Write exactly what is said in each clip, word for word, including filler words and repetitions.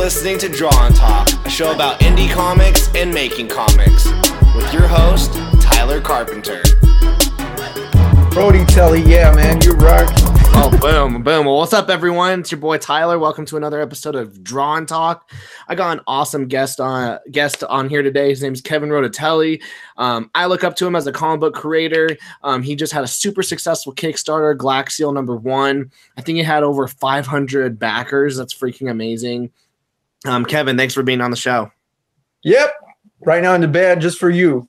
listening to Draw and Talk, a show about indie comics and making comics, with your host, Tyler Carpenter. Brody Telly, yeah, man, you rock. Oh, boom, boom. Well, what's up, everyone? It's your boy Tyler. Welcome to another episode of Draw and Talk. I got an awesome guest on guest on here today. His name is Kevin Rodatelli. Um, I look up to him as a comic book creator. Um, he just had a super successful Kickstarter, Glaxseal number one. I think he had over five hundred backers. That's freaking amazing. Um, Kevin, thanks for being on the show. Yep, right now in the bed just for you.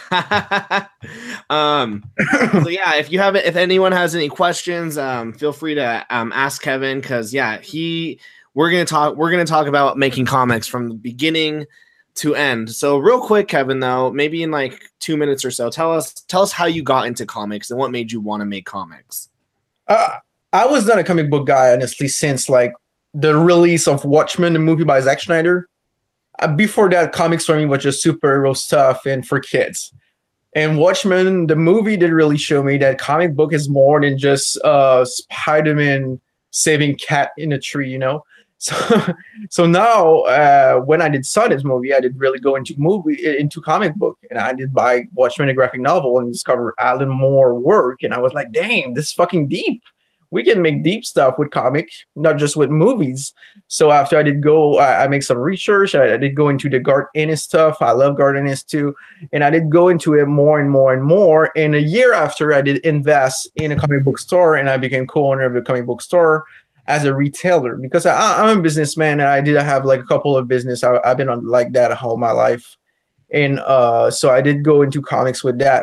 um so yeah, if you have if anyone has any questions, um feel free to um ask Kevin, because yeah he we're gonna talk we're gonna talk about making comics from the beginning to end. So real quick, Kevin, though, maybe in like two minutes or so, tell us tell us how you got into comics and what made you want to make comics. uh, I was not a comic book guy, honestly, since like the release of Watchmen, the movie by Zack Snyder. Uh, before that, comics for me was just superhero stuff and for kids. And Watchmen, the movie, did really show me that comic book is more than just uh, Spider-Man saving cat in a tree, you know? So so now, uh, when I did saw this movie, I did really go into movie into comic book. And I did buy Watchmen, a graphic novel, and discover Alan Moore work. And I was like, damn, this is fucking deep. We can make deep stuff with comics, not just with movies. So after I did go, I, I make some research. I, I did go into the Garth Ennis stuff. I love Garth Ennis too. And I did go into it more and more and more. And a year after, I did invest in a comic book store, and I became co-owner of a comic book store as a retailer, because I, I'm a businessman, and I did have like a couple of business. I, I've been on like that all my life. And uh, so I did go into comics with that.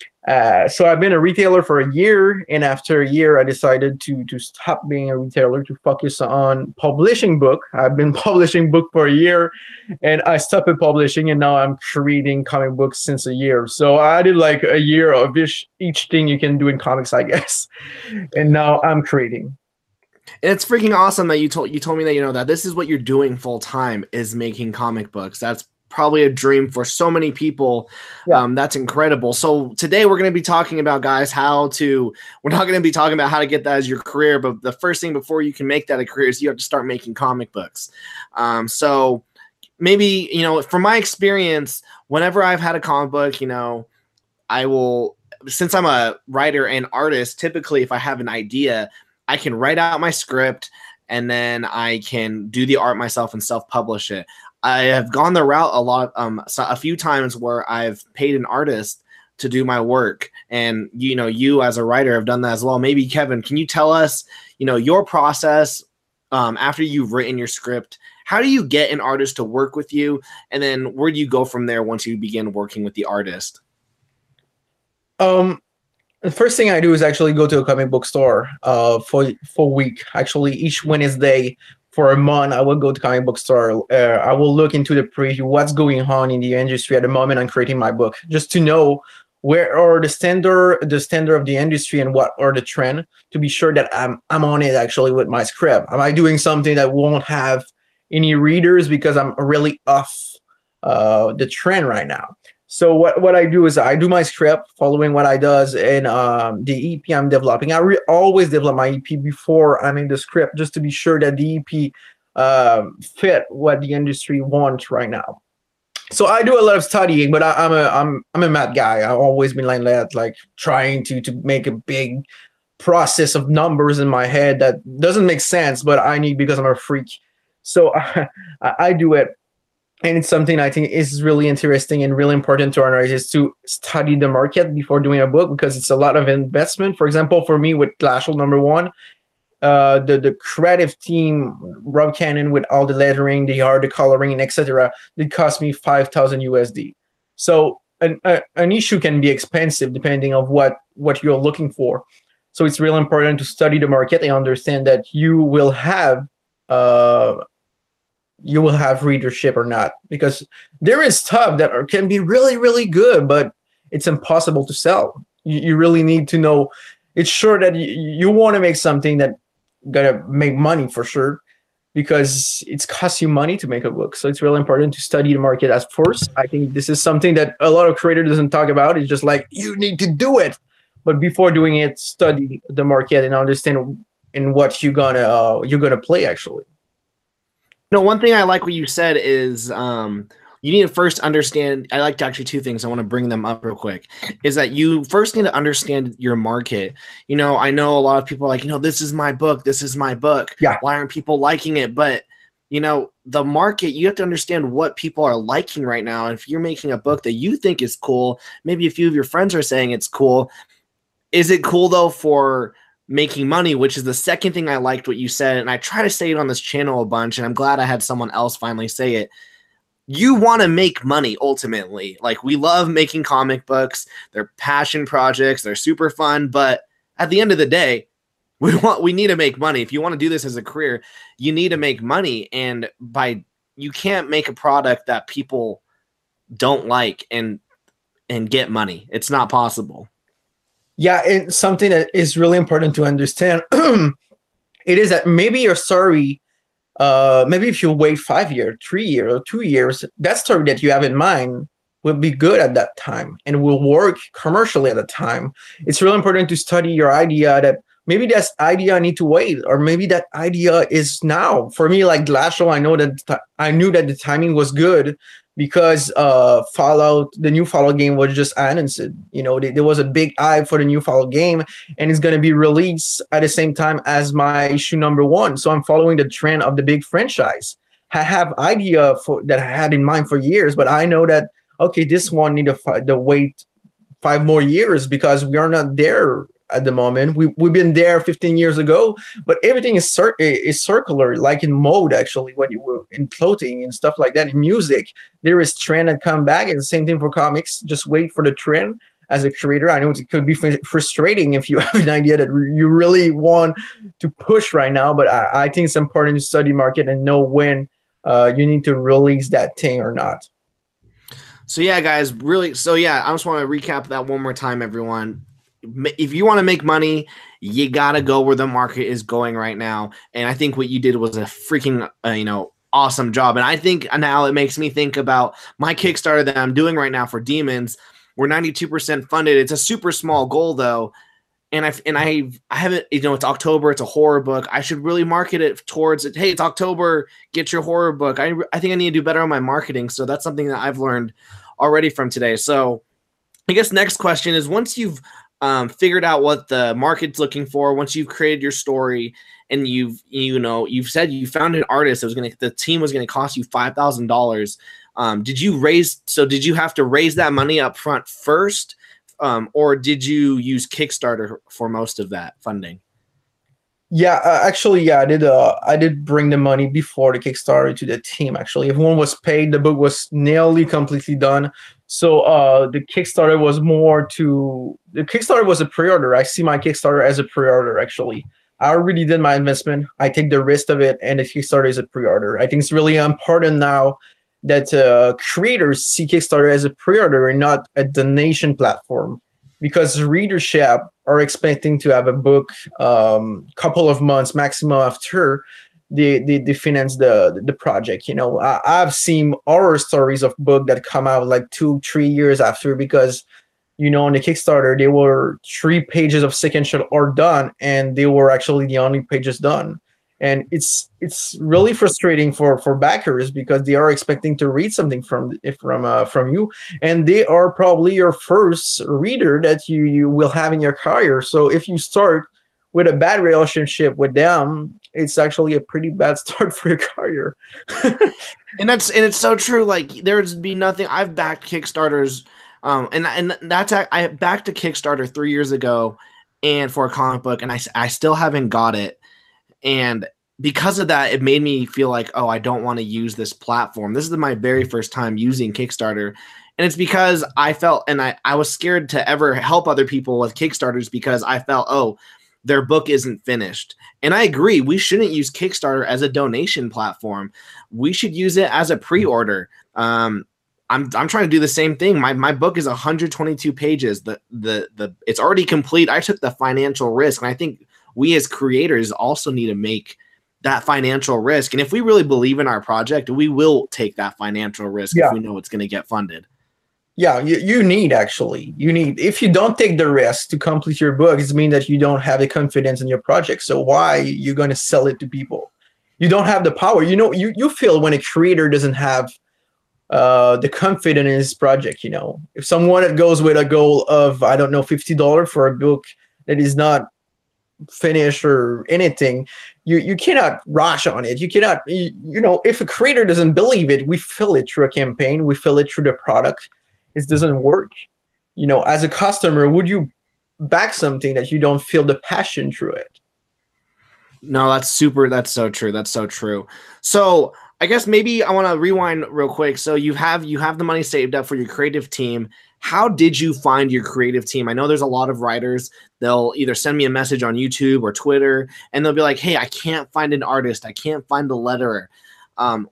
Uh, so I've been a retailer for a year, and after a year, I decided to to stop being a retailer to focus on publishing book. I've been publishing book for a year, and I stopped at publishing, and now I'm creating comic books since a year. So I did like a year of each, each thing you can do in comics, I guess, and now I'm creating. It's freaking awesome that you told you told me that, you know, that this is what you're doing full time, is making comic books. That's probably a dream for so many people. Yeah. Um, that's incredible. So today we're going to be talking about, guys, how to, we're not going to be talking about how to get that as your career, but the first thing before you can make that a career is you have to start making comic books. Um, so maybe, you know, from my experience, whenever I've had a comic book, you know, I will, since I'm a writer and artist, typically if I have an idea, I can write out my script and then I can do the art myself and self-publish it. I have gone the route a lot, um, so a few times where I've paid an artist to do my work, and you know, you as a writer have done that as well. Maybe Kevin, can you tell us, you know, your process um, after you've written your script? How do you get an artist to work with you, and then where do you go from there once you begin working with the artist? Um, the first thing I do is actually go to a comic book store uh, for for a week. Actually, each Wednesday. For a month, I will go to comic book store. Uh, I will look into the preview, what's going on in the industry at the moment I'm creating my book, just to know where are the standard, the standard of the industry, and what are the trend, to be sure that I'm I'm on it actually with my script. Am I doing something that won't have any readers because I'm really off uh, the trend right now? So what, what I do is I do my script following what I does and um, the E P I'm developing. I re- always develop my E P before I'm in the script, just to be sure that the E P uh, fit what the industry wants right now. So I do a lot of studying, but I, I'm a I'm I'm a math guy. I've always been like that, like trying to to make a big process of numbers in my head that doesn't make sense, but I need, because I'm a freak. So I, I do it. And it's something I think is really interesting and really important to our artists, to study the market before doing a book, because it's a lot of investment. For example, for me with Glaxseal number one, uh, the, the creative team, Rob Cannon, with all the lettering, the art, the coloring, and et cetera, it cost me five thousand U S D. So an, a, an issue can be expensive depending on what, what you're looking for. So it's really important to study the market and understand that you will have uh, you will have readership or not, because there is stuff that are, can be really, really good, but it's impossible to sell. You, you really need to know. It's sure that you, you want to make something that gonna make money for sure, because it's costs you money to make a book. So it's really important to study the market at first. I think this is something that a lot of creators doesn't talk about. It's just like, you need to do it. But before doing it, study the market and understand in what you're gonna uh, you're gonna play actually. No, one thing I like what you said is um, you need to first understand. I like actually two things. I want to bring them up real quick. Is that you first need to understand your market. You know, I know a lot of people are like, you know, this is my book. This is my book. Yeah. Why aren't people liking it? But you know, the market, you have to understand what people are liking right now. If you're making a book that you think is cool, maybe a few of your friends are saying it's cool. Is it cool though for making money, which is the second thing I liked what you said, and I try to say it on this channel a bunch, and I'm glad I had someone else finally say it. You want to make money ultimately. Like, we love making comic books. They're passion projects. They're super fun, but at the end of the day, we want we need to make money. If you want to do this as a career, you need to make money, and by you can't make a product that people don't like and and get money. It's not possible. Yeah, and something that is really important to understand, it is that maybe your story, uh, maybe if you wait five years, three years, or two years, that story that you have in mind will be good at that time and will work commercially at the time. It's really important to study your idea, that maybe that idea I need to wait, or maybe that idea is now. For me, like Glacial, I know that I knew that the timing was good because uh, Fallout, the new Fallout game was just announced. You know, there was a big hype for the new Fallout game, and it's going to be released at the same time as my issue number one. So I'm following the trend of the big franchise. I have idea for that I had in mind for years, but I know that, okay, this one need to, to wait five more years because we are not there at the moment. We, we've been there fifteen years ago, but everything is cir- is circular, like in mode, actually, when you were in clothing and stuff like that. In music, there is trend and come back, and the same thing for comics. Just wait for the trend. As a creator, I know it could be frustrating if you have an idea that you really want to push right now, but I, I think it's important to study market and know when uh, you need to release that thing or not. So yeah, guys, really, so yeah, I just want to recap that one more time, everyone. If you want to make money, you got to go where the market is going right now. And I think what you did was a freaking, uh, you know, awesome job. And I think now it makes me think about my Kickstarter that I'm doing right now for Demons. We're ninety-two percent funded. It's a super small goal though. And I and I I haven't, you know, it's October, it's a horror book. I should really market it towards it. Hey, it's October, get your horror book. I I think I need to do better on my marketing. So that's something that I've learned already from today. So I guess next question is, once you've um, figured out what the market's looking for, once you've created your story and you've, you know, you've said you found an artist that was going to, the team was going to cost you five thousand dollars. Um, did you raise, so did you have to raise that money up front first? Um, or did you use Kickstarter for most of that funding? Yeah, uh, actually, yeah, I did. Uh, I did bring the money before the Kickstarter to the team. Actually, everyone was paid. The book was nearly completely done. So uh, the Kickstarter was more to the Kickstarter was a pre-order. I see my Kickstarter as a pre-order. Actually, I already did my investment. I take the risk of it, and the Kickstarter is a pre-order. I think it's really important now that uh, creators see Kickstarter as a pre-order and not a donation platform, because readership are expecting to have a book um couple of months maximum after they they, they finance the the project. You know, I, I've seen horror stories of book that come out like two three years after, because you know on the Kickstarter they were three pages of second shot are done and they were actually the only pages done. And it's it's really frustrating for for backers, because they are expecting to read something from from uh, from you, and they are probably your first reader that you you will have in your career. So if you start with a bad relationship with them, it's actually a pretty bad start for your career. And that's and it's so true. Like, there's be nothing. I've backed Kickstarters, um, and and that's I backed a Kickstarter three years ago, and for a comic book, and I I still haven't got it. And because of that, it made me feel like, oh, I don't want to use this platform. This is my very first time using Kickstarter. And it's because I felt, and I, I was scared to ever help other people with Kickstarters, because I felt, oh, their book isn't finished. And I agree, we shouldn't use Kickstarter as a donation platform. We should use it as a pre-order. Um, I'm I'm trying to do the same thing. My my book is one hundred twenty-two pages. The the the it's already complete. I took the financial risk, and I think we as creators also need to make that financial risk. And if we really believe in our project, we will take that financial risk yeah. if we know it's going to get funded. Yeah, you, you need actually. You need, if you don't take the risk to complete your book, it means that you don't have the confidence in your project. So why are you going to sell it to people? you don't have the power. You know, you, you feel when a creator doesn't have uh, the confidence in his project, you know. If someone that goes with a goal of, I don't know, fifty dollars for a book that is not finished or anything, you, you cannot rush on it. You cannot, you, you know, if a creator doesn't believe it, we feel it through a campaign, we feel it through the product. It doesn't work. You know, as a customer, would you back something that you don't feel the passion through it? No, that's super. That's so true. That's so true. So I guess maybe I want to rewind real quick. So you have you have the money saved up for your creative team. How did you find your creative team? I know there's a lot of writers. They'll either send me a message on YouTube or Twitter, and they'll be like, "Hey, I can't find an artist. I can't find a letterer." Um,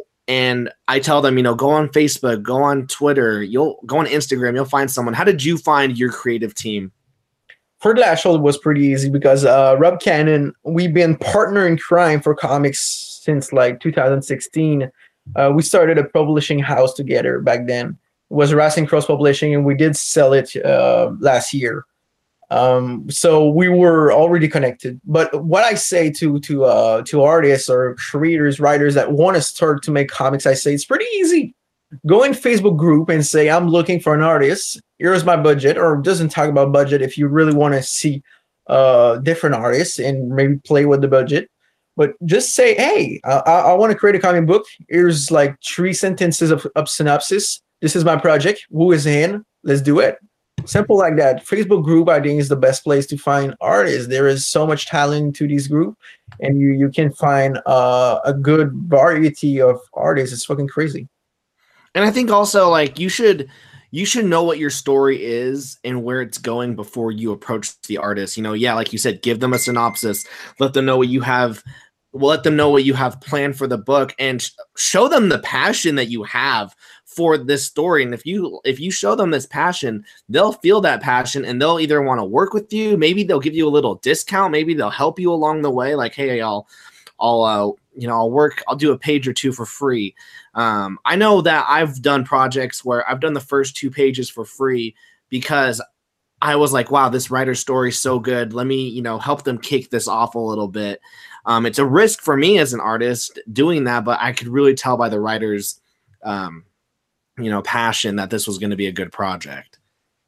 and I tell them, you know, go on Facebook, go on Twitter, you'll go on Instagram, you'll find someone. How did you find your creative team? For the actual, it was pretty easy because uh, Rob Cannon, we've been partner in crime for comics since like two thousand sixteen. Uh, we started a publishing house together back then. It was Racing Cross Publishing, and we did sell it uh, last year. Um, so we were already connected. But what I say to to uh, to artists or creators, writers that want to start to make comics, I say it's pretty easy. Go in Facebook group and say, I'm looking for an artist. Here's my budget, or doesn't talk about budget if you really want to see uh, different artists and maybe play with the budget. But just say, hey, I, I want to create a comic book. Here's like three sentences of, of synopsis. This is my project. Who is in? Let's do it. Simple like that. Facebook group, I think, is the best place to find artists. There is so much talent to this group, and you, you can find uh, a good variety of artists. It's fucking crazy. And I think also, like, you should you should know what your story is and where it's going before you approach the artist. You know, yeah, like you said, give them a synopsis, let them know what you have, let them know what you have planned for the book, and sh- show them the passion that you have for this story. And if you if you show them this passion, they'll feel that passion, and they'll either want to work with you, maybe they'll give you a little discount, maybe they'll help you along the way, like, hey, I'll I'll uh, you know, I'll work, I'll do a page or two for free. Um, I know that I've done projects where I've done the first two pages for free because I was like, wow, this writer's story is so good. Let me, you know, help them kick this off a little bit. Um, it's a risk for me as an artist doing that, but I could really tell by the writer's, um, you know, passion that this was going to be a good project.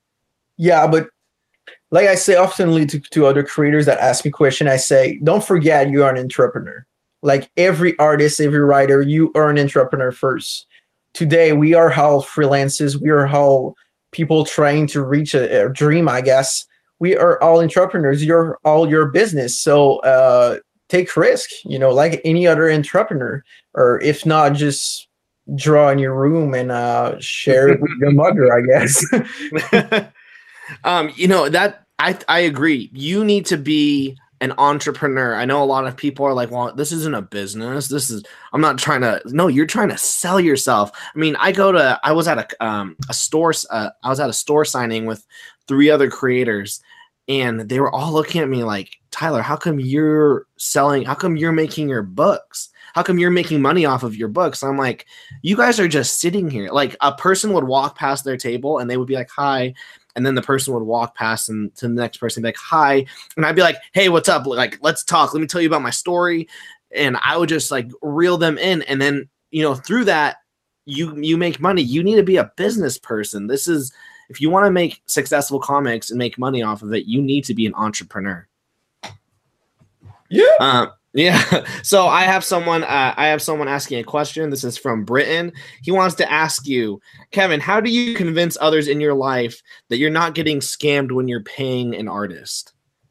Yeah, but like I say often to, to other creators that ask me questions, I say, don't forget you are an entrepreneur. Like every artist, every writer, you are an entrepreneur first. Today, we are all freelancers. We are all people trying to reach a, a dream, I guess. We are all entrepreneurs. You're all your business. So uh, take risk, you know, like any other entrepreneur. Or if not, just draw in your room and uh, share it with your mother, I guess. um, you know, that I, I agree. You need to be an entrepreneur. I know a lot of people are like, well, this isn't a business. This is, I'm not trying to, no, you're trying to sell yourself. I mean, I go to, I was at a, um, a store, uh, I was at a store signing with three other creators, and they were all looking at me like, Tyler, how come you're selling, how come you're making your books? How come you're making money off of your books? I'm like, you guys are just sitting here. Like a person would walk past their table and they would be like, hi. And then the person would walk past and to the next person, be like, hi. And I'd be like, hey, what's up? Like, let's talk. Let me tell you about my story. And I would just like reel them in. And then, you know, through that, you, you make money. You need to be a business person. This is, if you want to make successful comics and make money off of it, you need to be an entrepreneur. Yeah. Uh, Yeah. So I have someone, uh, I have someone asking a question. This is from Britain. He wants to ask you, Kevin, how do you convince others in your life that you're not getting scammed when you're paying an artist?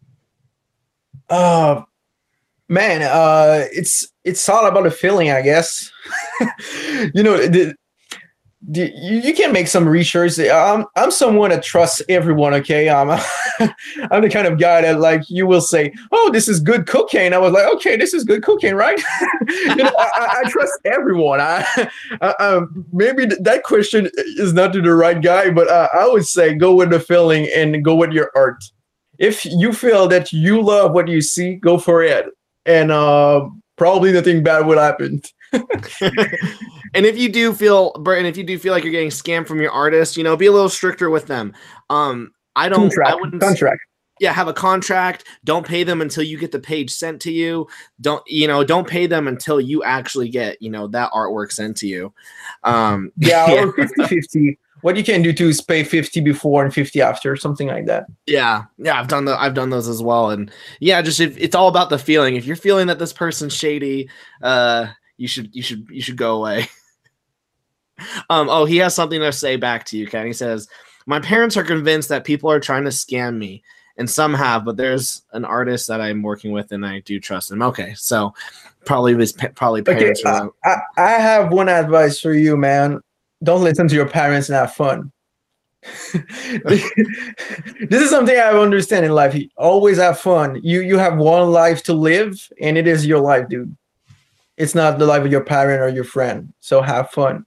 Uh, man, uh, it's, it's all about the feeling, I guess. you know, the, the, you, you can make some research. I'm, I'm someone that trusts everyone. Okay. Um, I'm the kind of guy that like, you will say, oh, this is good cocaine. I was like, okay, this is good cocaine, right? you know, I, I trust everyone. I, I, I maybe th- that question is not to the right guy, but uh, I would say go with the feeling and go with your art. If you feel that you love what you see, go for it. And uh, probably nothing bad will happen. And if you do feel, Burton, if you do feel like you're getting scammed from your artist, you know, be a little stricter with them. Um, I don't, contract, I wouldn't contract. yeah, have a contract. Don't pay them until you get the page sent to you. Don't, you know, don't pay them until you actually get, you know, that artwork sent to you. Um, yeah, yeah, or fifty fifty. What you can do too is pay fifty before and fifty after, something like that. Yeah, yeah, I've done the I've done those as well, and yeah, just if, it's all about the feeling. If you're feeling that this person's shady, uh, you should you should you should go away. um, oh, he has something to say back to you, Ken. He says, "My parents are convinced that people are trying to scam me, and some have, but there's an artist that I'm working with, and I do trust him." Okay, so probably his probably parents. Okay, are I, I have one advice for you, man. Don't listen to your parents and have fun. This is something I understand in life. You always have fun. You you have one life to live, and it is your life, dude. It's not the life of your parent or your friend. So have fun.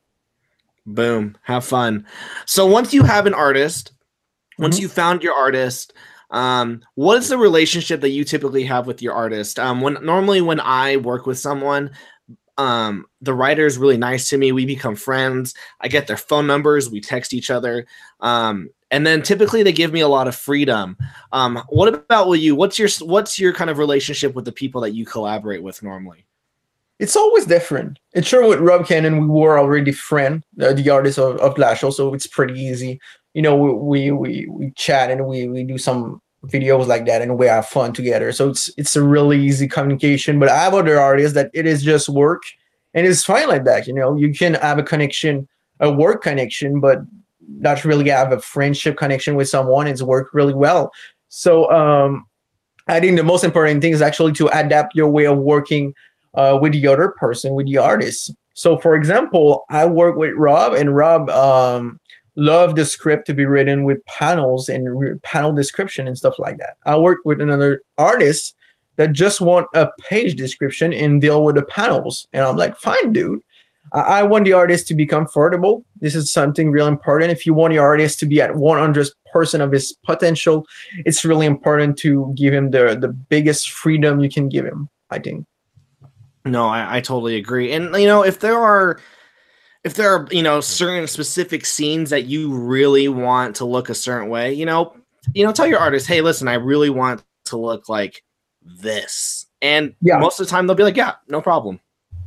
Boom, have fun. So once you have an artist, once mm-hmm. you found your artist, um, what is the relationship that you typically have with your artist? Um, when normally when I work with someone, um, the writer is really nice to me. We become friends. I get their phone numbers. We text each other. Um, and then typically they give me a lot of freedom. Um, what about with you? What's your, what's your kind of relationship with the people that you collaborate with normally? It's always different. It's sure with Rob Cannon, we were already friend, uh, the artist of, of Glacial, so it's pretty easy. You know, we, we, we, we chat and we, we do some videos like that and we have fun together. So it's it's a really easy communication. But I have other artists that it is just work, and it's fine like that. You know, you can have a connection, a work connection, but not really have a friendship connection with someone. It's worked really well. So um, I think the most important thing is actually to adapt your way of working uh, with the other person, with the artist. So for example, I work with Rob, and Rob um, love the script to be written with panels and re- panel description and stuff like that. I work with another artist that just want a page description and deal with the panels. And I'm like, fine, dude. I, I want the artist to be comfortable. This is something real important. If you want your artist to be at one hundred percent of his potential, it's really important to give him the, the biggest freedom you can give him, I think. No, I, I totally agree. And, you know, if there are... If there are, you know, certain specific scenes that you really want to look a certain way, you know, you know, tell your artist, hey, listen, I really want to look like this. And yeah. most of the time they'll be like, yeah, no problem.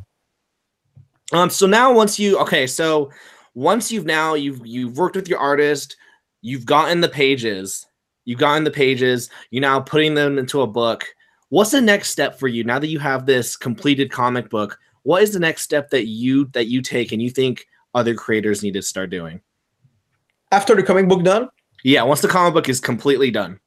Um, so now once you, okay, so once you've now, you've, you've worked with your artist, you've gotten the pages, you've gotten the pages, you're now putting them into a book. What's the next step for you now that you have this completed comic book? What is the next step that you that you take and you think other creators need to start doing? After the comic book done? Yeah, once the comic book is completely done.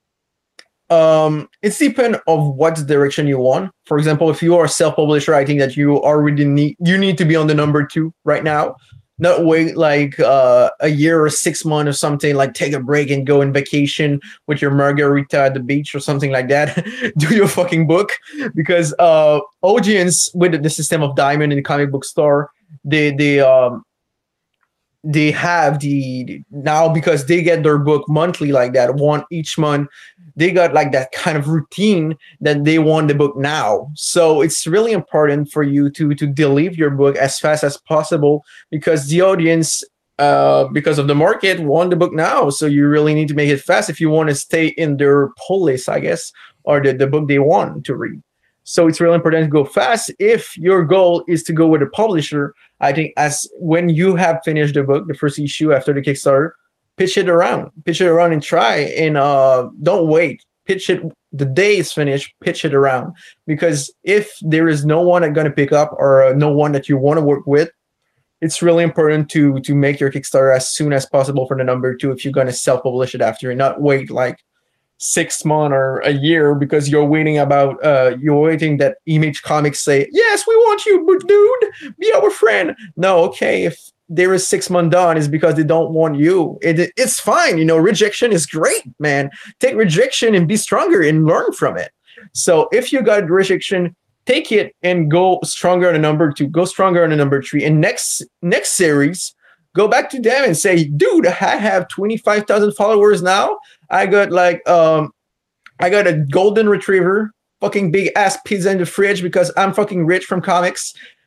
Um, it's depend of what direction you want. For example, if you are a self-publisher, I think that you already need you need to be on the number two right now. Not wait like uh, a year or six months or something, like take a break and go on vacation with your margarita at the beach or something like that. Do your fucking book, because uh, audience with the system of Diamond in the comic book store, they they um they have the now because they get their book monthly like that, one each month. They got like that kind of routine that they want the book now. So it's really important for you to to deliver your book as fast as possible, because the audience, uh, because of the market, want the book now. So you really need to make it fast if you want to stay in their pull list, I guess, or the, the book they want to read. So it's really important to go fast. If your goal is to go with a publisher, I think as when you have finished the book, the first issue after the Kickstarter, pitch it around, pitch it around and try, and uh, don't wait. Pitch it the day it's finished, pitch it around. Because if there is no one that's going to pick up, or uh, no one that you want to work with, it's really important to to make your Kickstarter as soon as possible for the number two if you're going to self-publish it after, and not wait like six months or a year because you're waiting about uh you're waiting that Image Comics say, yes, we want you, but dude, be our friend. No, okay, if there is six months done, is because they don't want you. It, it's fine, you know, rejection is great, man. Take rejection and be stronger and learn from it. So if you got rejection, take it and go stronger on a number two, go stronger on a number three, and next next series, go back to them and say, dude, I have twenty-five thousand followers now. I got like, um, I got a golden retriever, fucking big ass pizza in the fridge because I'm fucking rich from comics.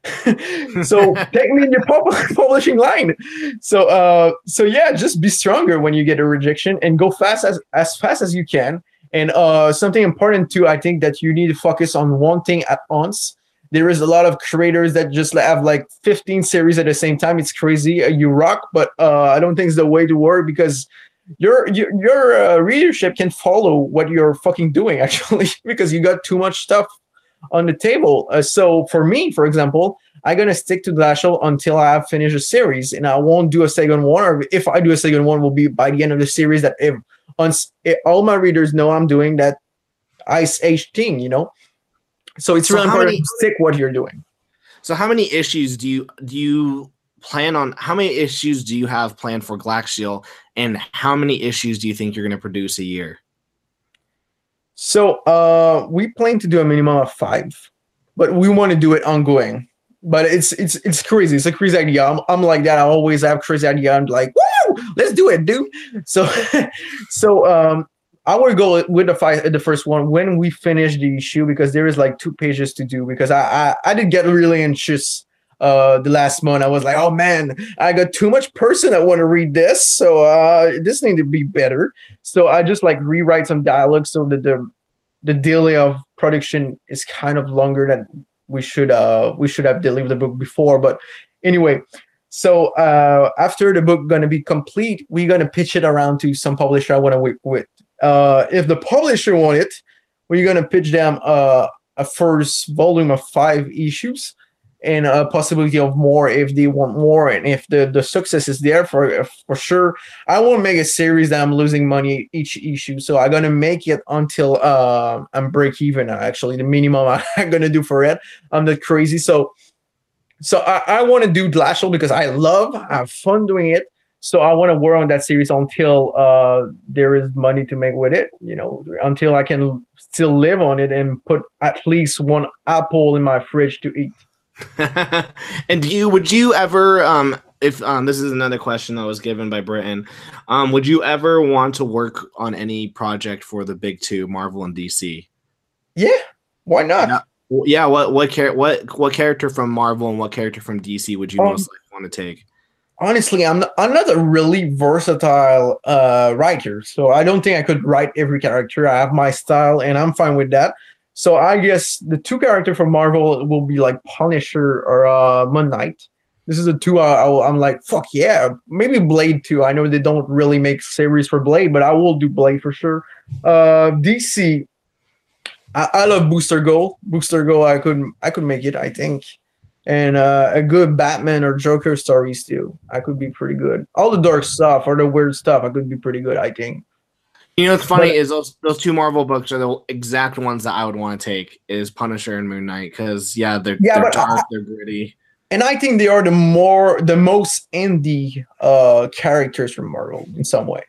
So take me in your pub- publishing line. So uh, so yeah, just be stronger when you get a rejection and go fast as as fast as you can. And uh, something important too, I think that you need to focus on one thing at once. There is a lot of creators that just have like fifteen series at the same time. It's crazy. Uh, you rock, but uh, I don't think it's the way to work because your your your uh, readership can follow what you're fucking doing actually because you got too much stuff on the table. Uh, so for me, for example, I'm gonna stick to Glacial until I have finished a series, and I won't do a second one. Or if I do a second one, will be by the end of the series. That if, if all my readers know I'm doing that Ice Age thing, you know. So it's so really important many, to stick what you're doing. So how many issues do you do you plan on? How many issues do you have planned for Glacial, and how many issues do you think you're going to produce a year? So uh, we plan to do a minimum of five, but we want to do it ongoing. But it's it's it's crazy. It's a crazy idea. I'm, I'm like that. I always have crazy idea. I'm like, woo, let's do it, dude. So so um, I will go with the five, the first one when we finish the issue because there is like two pages to do. Because I I, I did get really anxious uh the last month. I was like, oh man, I got too much person that want to read this, so uh this need to be better. So I just like rewrite some dialogue so that the the delay of production is kind of longer than we should uh we should have delivered the book before. But anyway, so uh after the book gonna be complete, we're gonna pitch it around to some publisher I want to work with. Uh if the publisher want it, we're gonna pitch them uh a first volume of five issues and a possibility of more if they want more, and if the, the success is there for for sure. I won't make a series that I'm losing money each issue, so I'm gonna make it until uh, I'm break even. Actually, the minimum I'm gonna do for it. I'm not crazy, so so I, I want to do Glacial because I love, I have fun doing it. So I want to work on that series until uh, there is money to make with it. You know, until I can still live on it and put at least one apple in my fridge to eat. And do you would you ever um if um this is another question that was given by Britton, um would you ever want to work on any project for the big two, Marvel and D C? Yeah, why not? Yeah, yeah what what char- what what character from Marvel and what character from D C would you um, most like want to take? Honestly, I'm not, I'm not a really versatile uh writer, so I don't think I could write every character. I have my style and I'm fine with that. So I guess the two characters from Marvel will be like Punisher or uh, Moon Knight. This is the two uh, I'm like, fuck yeah. Maybe Blade too. I know they don't really make series for Blade, but I will do Blade for sure. Uh, D C, I, I love Booster Gold. Booster Gold, I could I could make it, I think. And uh, a good Batman or Joker stories too. I could be pretty good. All the dark stuff or the weird stuff, I could be pretty good, I think. You know what's funny but, is those those two Marvel books are the exact ones that I would want to take is Punisher and Moon Knight because yeah they're yeah, they're dark, I, they're gritty, and I think they are the more the most indie uh, characters from Marvel in some way.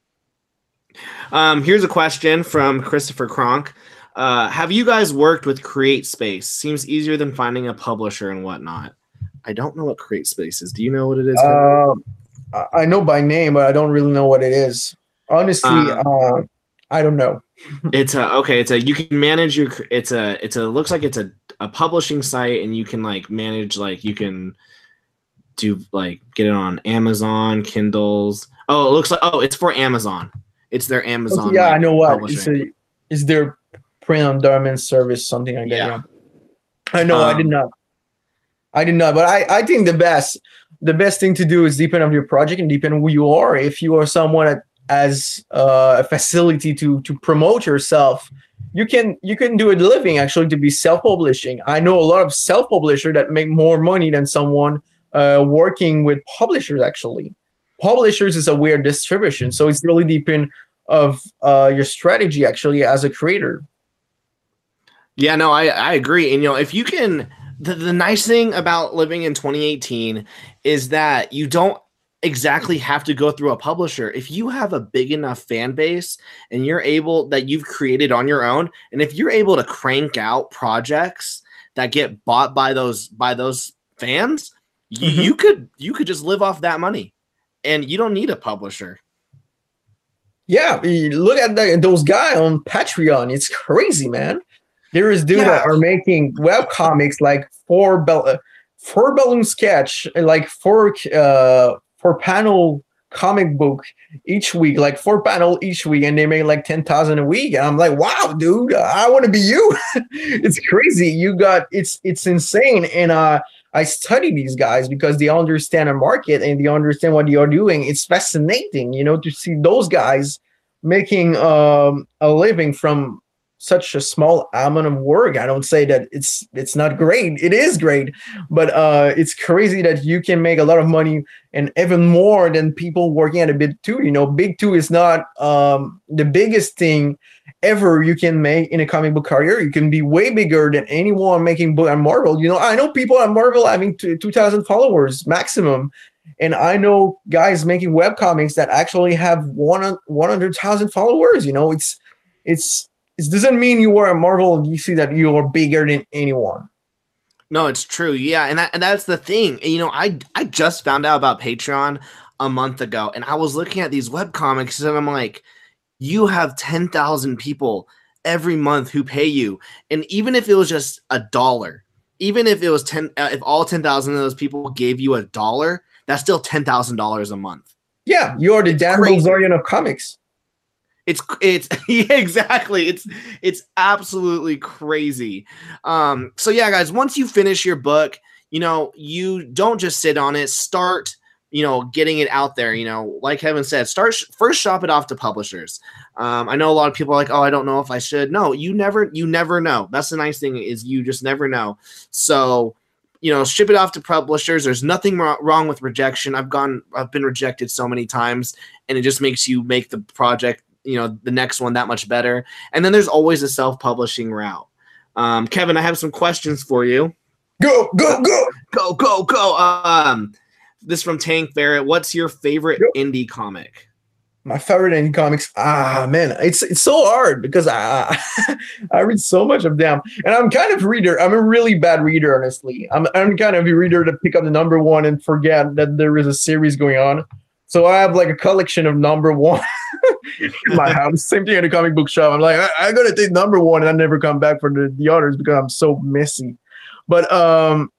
Um, here's a question from Christopher Kronk. Uh, have you guys worked with Create Space? Seems easier than finding a publisher and whatnot. I don't know what Create Space is. Do you know what it is? Uh, I know by name, but I don't really know what it is. Honestly, um, uh, I don't know. It's a okay. It's a you can manage your. It's a it's a looks like it's a, a publishing site, and you can like manage like you can do like get it on Amazon, Kindles. Oh, it looks like oh, it's for Amazon. It's their Amazon. Okay, yeah, like, I know what. It's, a, it's their print on demand service, something like yeah. that. Yeah. I know. Um, I did not. I did not. But I I think the best the best thing to do is depend on your project and depend on who you are. If you are someone that as uh, a facility to to promote yourself, you can you can do a living actually to be self-publishing. I know a lot of self-publishers that make more money than someone uh, working with publishers. Actually, publishers is a weird distribution, so it's really depend of uh, your strategy actually as a creator. Yeah, no, I I agree. And you know, if you can, the the nice thing about living in twenty eighteen is that you don't exactly have to go through a publisher. If you have a big enough fan base and you're able that you've created on your own, and if you're able to crank out projects that get bought by those by those fans, mm-hmm. you, you could you could just live off that money, and you don't need a publisher. Yeah, look at the, those guys on Patreon. It's crazy, man. There is dudes yeah. that are making web comics like four bel- four balloon sketch, like four uh four panel comic book each week, like four panel each week, and they make like ten thousand a week. And I'm like, wow, dude, I want to be you. It's crazy. You got it's it's insane. And uh I study these guys because they understand the market and they understand what they are doing. It's fascinating, you know, to see those guys making um a living from such a small amount of work. I don't say that it's it's not great. It is great, but uh, it's crazy that you can make a lot of money and even more than people working at a big two. You know, big two is not um, the biggest thing ever you can make in a comic book career. You can be way bigger than anyone making book at Marvel. You know, I know people at Marvel having two thousand followers maximum. And I know guys making web comics that actually have one hundred thousand followers. You know, it's it's it doesn't mean you are a Marvel and D C that you are bigger than anyone. No, it's true. Yeah, and that, and that's the thing. You know, I I just found out about Patreon a month ago, and I was looking at these web comics, and I'm like, you have ten thousand people every month who pay you, and even if it was just a dollar, even if it was ten, uh, if all ten thousand of those people gave you a dollar, that's still ten thousand dollars a month. Yeah, you're the Dan Bilzerian of comics. It's it's yeah, exactly. It's it's absolutely crazy. Um, so yeah, guys, once you finish your book, you know, you don't just sit on it. Start, you know, getting it out there. You know, like Kevin said, start sh- first shop it off to publishers. Um, I know a lot of people are like, oh, I don't know if I should. No, you never, you never know. That's the nice thing is you just never know. So, you know, ship it off to publishers. There's nothing wrong with rejection. I've gone, I've been rejected so many times, and it just makes you make the project, you know, the next one that much better. And then there's always a self-publishing route. Um, Kevin, I have some questions for you. Go, go, go, go, go, go. Um, this from Tank Barrett. What's your favorite yep. indie comic? My favorite indie comics. Ah, man, it's it's so hard because I I read so much of them, and I'm kind of a reader. I'm a really bad reader, honestly. I'm I'm kind of a reader to pick up the number one and forget that there is a series going on. So I have like a collection of number one in my house. Same thing at a comic book shop. I'm like, I, I gotta take number one, and I never come back for the, the others because I'm so messy. But um,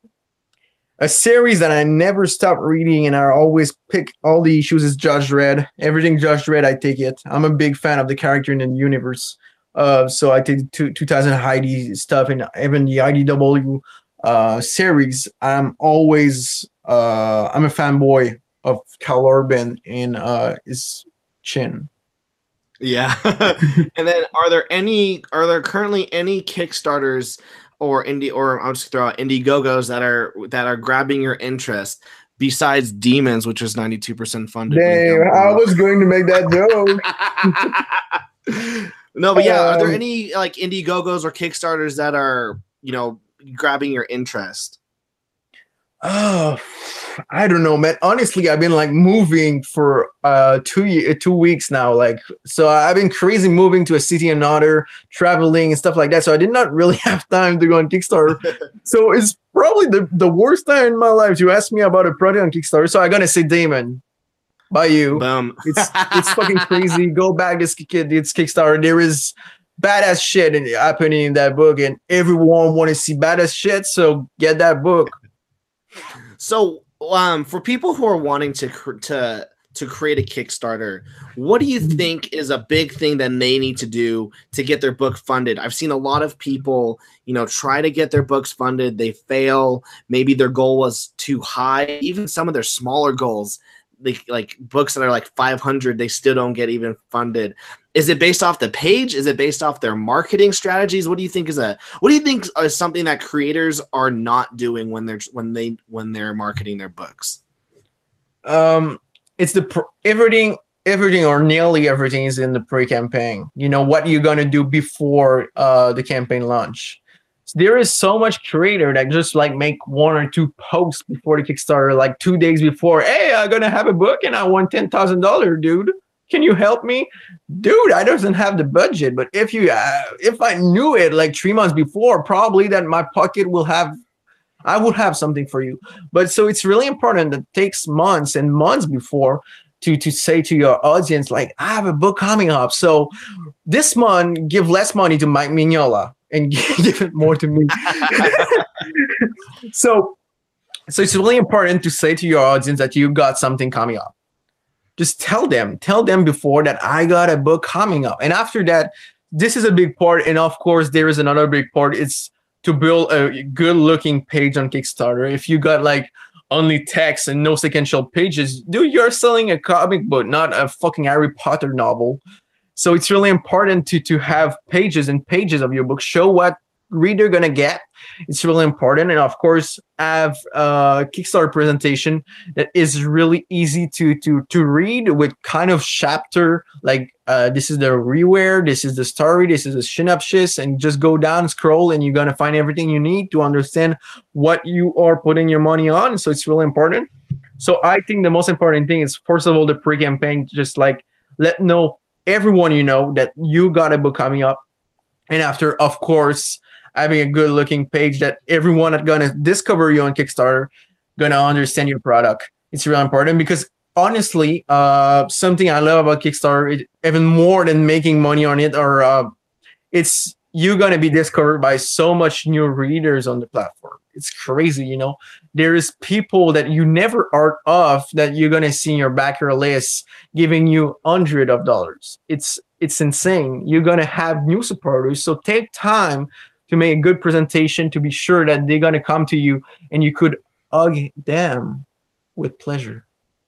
a series that I never stop reading and I always pick all the issues is Judge Dredd. Everything Judge Dredd, I take it. I'm a big fan of the character in the universe. Uh, so I take the two thousand Heidi stuff and even the I D W uh, series. I'm always uh, I'm a fanboy of Cal Urban and uh, his chin. Yeah. And then are there any are there currently any Kickstarters or indie or I'll just throw out Indiegogos that are that are grabbing your interest besides Demons, which is ninety-two percent funded? Damn, I was going to make that joke. No, but yeah, um, are there any like Indiegogos or Kickstarters that are, you know, grabbing your interest? Oh, I don't know, man. Honestly, I've been like moving for uh two uh, two weeks now. Like, so I've been crazy moving to a city and another, traveling and stuff like that. So I did not really have time to go on Kickstarter. So it's probably the, the worst time in my life to ask me about a project on Kickstarter. So I'm gonna say Damon by you. Boom. It's it's fucking crazy. Go back this kid. It's Kickstarter. There is badass shit in, happening in that book, and everyone want to see badass shit. So get that book. So, um, for people who are wanting to cr- to to create a Kickstarter, what do you think is a big thing that they need to do to get their book funded? I've seen a lot of people, you know, try to get their books funded. They fail. Maybe their goal was too high. Even some of their smaller goals, they, like books that are like five hundred, they still don't get even funded. Is it based off the page? Is it based off their marketing strategies? What do you think is a what do you think is something that creators are not doing when they're when they when they're marketing their books? Um, it's the pr- everything everything or nearly everything is in the pre-campaign. You know what you're gonna do before uh the campaign launch. So there is so much creator that just like make one or two posts before the Kickstarter, like two days before. Hey, I'm gonna have a book and I want ten thousand dollars, dude. Can you help me? Dude, I doesn't have the budget, but if you, uh, if I knew it like three months before, probably that my pocket will have, I would have something for you. But so it's really important that it takes months and months before to, to say to your audience, like, I have a book coming up. So this month, give less money to Mike Mignola and give it more to me. So So it's really important to say to your audience that you got something coming up. Just tell them, tell them before that I got a book coming up. And after that, this is a big part. And of course, there is another big part. It's to build a good looking page on Kickstarter. If you got like only text and no sequential pages, dude, you're selling a comic book, not a fucking Harry Potter novel. So it's really important to, to have pages and pages of your book. Show what reader gonna get. It's really important. And of course, have a Kickstarter presentation that is really easy to to to read with kind of chapter like uh, this is the reware, this is the story, this is the synopsis, and just go down, scroll, and you're gonna find everything you need to understand what you are putting your money on. So it's really important. So I think the most important thing is, first of all, the pre-campaign. Just like let know everyone you know that you got a book coming up, and after, of course, having a good looking page that everyone that's gonna discover you on Kickstarter gonna understand your product. It's really important because honestly, uh, something I love about Kickstarter, it, even more than making money on it, or uh, it's you're gonna be discovered by so much new readers on the platform. It's crazy, you know. There is people that you never heard of that you're gonna see in your backer list giving you hundred of dollars. It's it's insane. You're gonna have new supporters, so take time to make a good presentation to be sure that they're going to come to you and you could hug them with pleasure.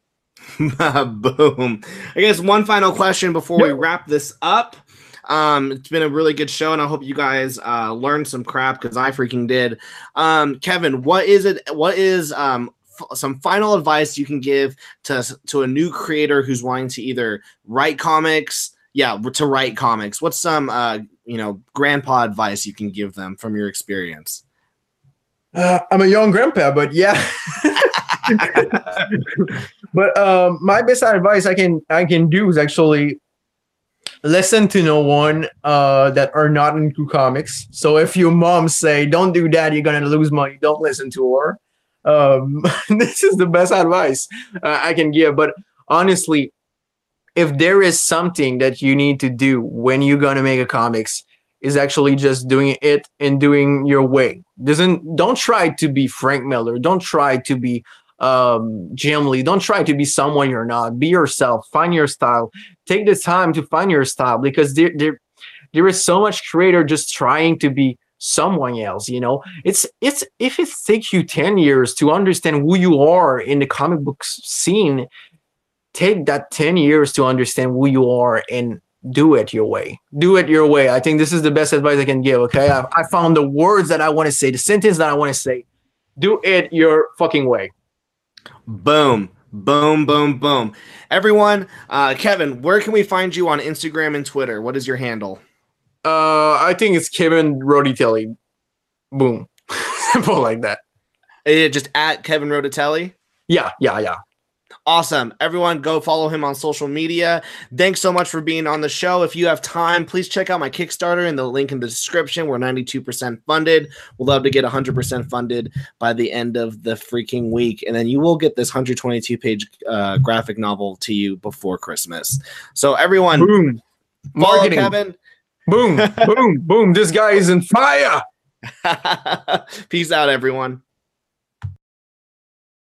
Boom. I guess one final question before yep. we wrap this up. Um, it's been a really good show, and I hope you guys uh, learned some crap because I freaking did. Um, Kevin, what is it? What is um, f- some final advice you can give to, to a new creator who's wanting to either write comics, yeah, to write comics? What's some, uh, you know, grandpa advice you can give them from your experience? Uh, I'm a young grandpa, but yeah. But um, my best advice I can I can do is actually listen to no one uh, that are not into comics. So if your mom say, "Don't do that, you're gonna lose money," don't listen to her. Um, this is the best advice uh, I can give. But honestly, if there is something that you need to do when you're gonna make a comics, is actually just doing it and doing your way. Doesn't don't try to be Frank Miller. Don't try to be um, Jim Lee. Don't try to be someone you're not. Be yourself. Find your style. Take the time to find your style, because there there there is so much creator just trying to be someone else. You know, it's it's if it takes you ten years to understand who you are in the comic book scene, take that ten years to understand who you are and do it your way. Do it your way. I think this is the best advice I can give, okay? I, I found the words that I want to say, the sentence that I want to say. Do it your fucking way. Boom. Boom, boom, boom. Everyone, uh, Kevin, where can we find you on Instagram and Twitter? What is your handle? Uh, I think it's Kevin Roditelli. Boom. Simple like that. Is it just at Kevin Roditelli? Yeah, yeah, yeah. Awesome. Everyone, go follow him on social media. Thanks so much for being on the show. If you have time, please check out my Kickstarter and the link in the description. We're ninety-two percent funded. We'll love to get one hundred percent funded by the end of the freaking week. And then you will get this one hundred twenty-two page uh, graphic novel to you before Christmas. So everyone, boom. Follow Kevin. Boom, boom, boom. This guy is in fire. Peace out, everyone.